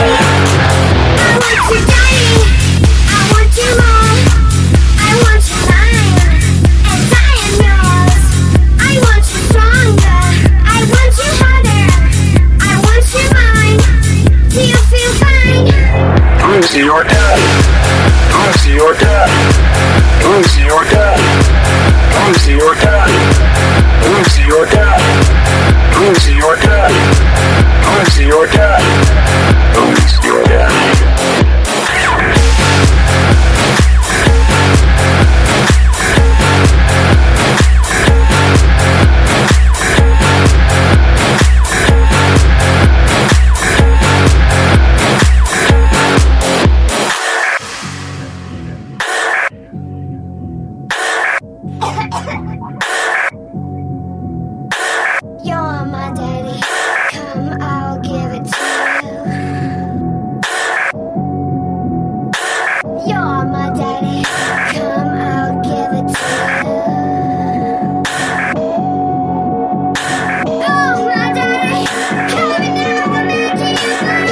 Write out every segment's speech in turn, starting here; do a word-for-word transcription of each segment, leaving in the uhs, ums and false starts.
Your dad. Come see your dad. Come see your dad. Come see your dad. Come see your dad. Come see your dad. Come see your dad. Come see your dad. You're my daddy, come I'll give it to you. You're my daddy, come I'll give it to you. Oh my daddy, come and now we're making it fun.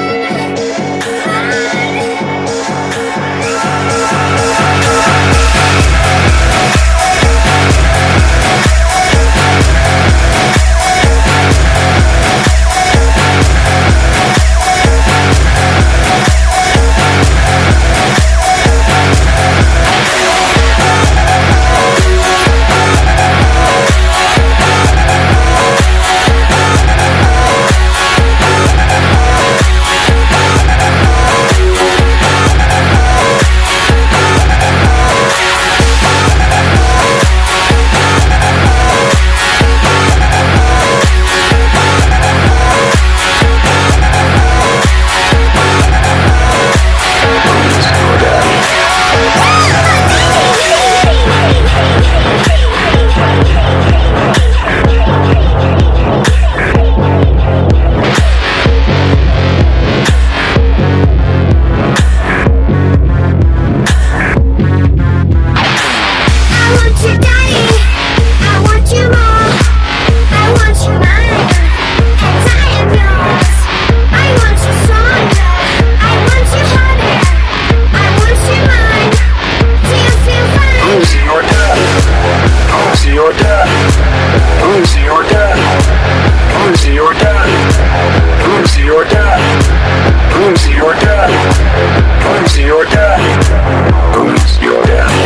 Your dad. Come see your dad. Come see your dad. Come see your dad. Come see your dad. Come see your dad. Come see your dad.